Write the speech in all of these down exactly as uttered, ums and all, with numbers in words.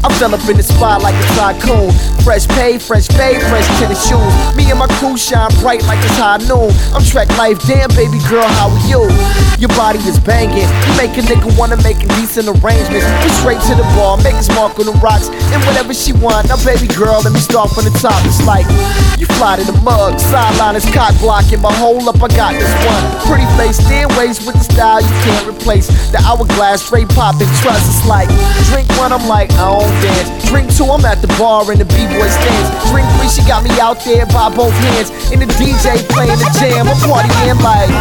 I fell up in the spot like a tycoon. Fresh pay, fresh pay, fresh tennis shoes. Me and my crew shine bright like it's high noon. I'm Trek Life, damn baby girl, how are you? Your body is banging, you make a nigga wanna make decent arrangements. Go straight to the ball, make us mark on the rocks, and whatever she want. Now baby girl, let me start from the top. It's like you fly to the mug, sideline is cock blocking, but hold up, I got this one. Pretty face, thin waist with the style you can't replace. The hourglass straight popping, trust. It's like drink one, I'm like I don't dance. Drink two, I'm at the bar in the b-boy stands. Drink three, she got me out there by both hands, and the D J playing the jam. I'm partying like.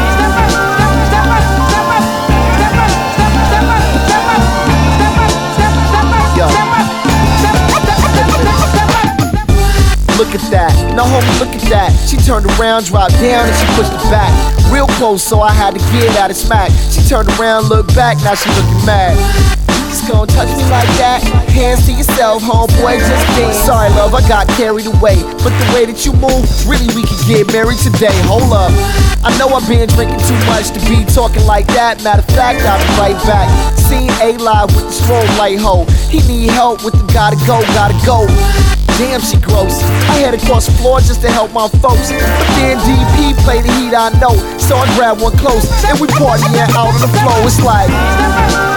Yo. Look at that, now homie, look at that. She turned around, dropped down, and she pushed it back real close, so I had to get out of smack. She turned around, looked back, now she looking mad. Just gon' touch me like that? Hands to yourself, homeboy, just dance. Sorry, love, I got carried away, but the way that you move, really we could get married today. Hold up, I know I've been drinking too much to be talking like that. Matter of fact, I'll be right back. Seen A Live with the strobe light hoe. He need help with the gotta go, gotta go. Damn, she gross. I had to cross the floor just to help my folks, but then D P played the heat, I know. So I grabbed one close, and we partying out on the floor. It's like